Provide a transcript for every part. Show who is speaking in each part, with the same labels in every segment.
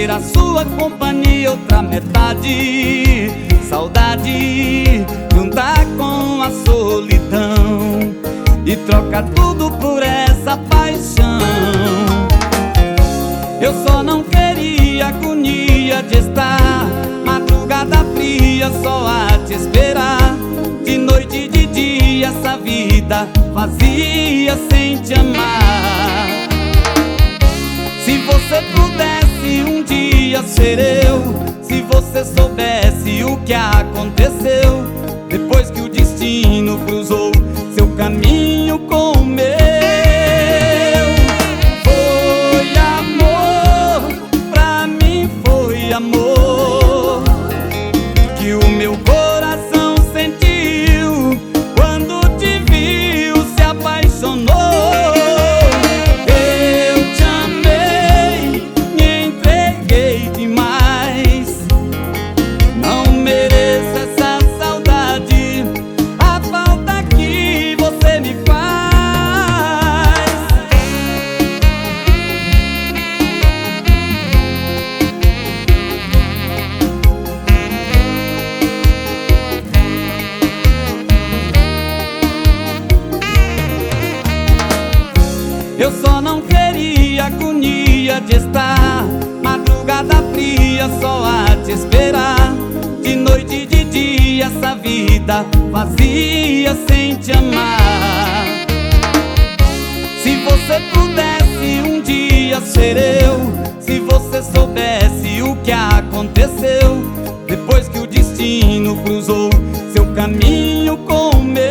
Speaker 1: ter a sua companhia, outra metade. Saudade juntar com a solidão e troca tudo por essa paixão. Eu só não queria agonia de estar madrugada fria só a te esperar. De noite e de dia essa vida vazia sem te amar. Se você pudesse um dia ser eu, se você soubesse o que aconteceu depois que o destino cruzou seu caminho com o meu. Foi amor, pra mim foi amor, que o meu coração sentiu quando te viu, se apaixonou. Eu só não queria agonia de estar madrugada fria só a te esperar. De noite e de dia essa vida vazia sem te amar. Se você pudesse um dia ser eu, se você soubesse o que aconteceu depois que o destino cruzou seu caminho com o meu.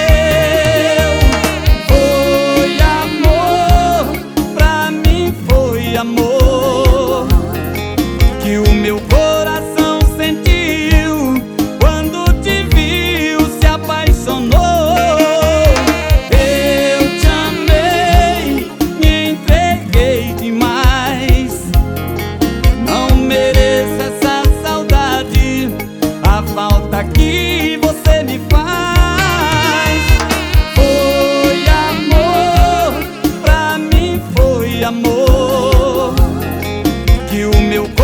Speaker 1: Amor, que o meu coração sentiu quando te viu, se apaixonou. Eu te amei, me entreguei demais. Não mereço essa saudade, a falta que você me faz. Foi amor, pra mim foi amor, que o meu